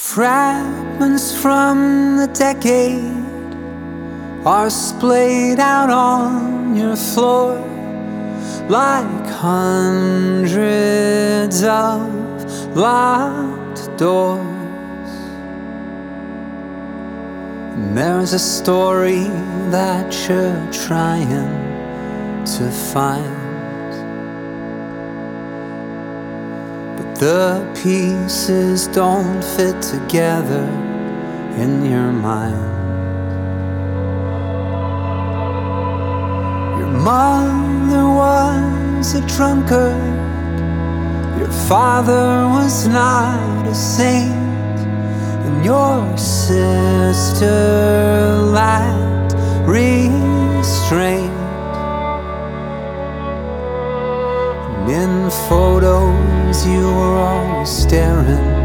Fragments from the decade are splayed out on your floor like hundreds of locked doors. And there's a story that you're trying to find, but the pieces don't fit together in your mind. Your mother was a drunkard, your father was not a saint, and your sister lacked restraint. And in photos you were always staring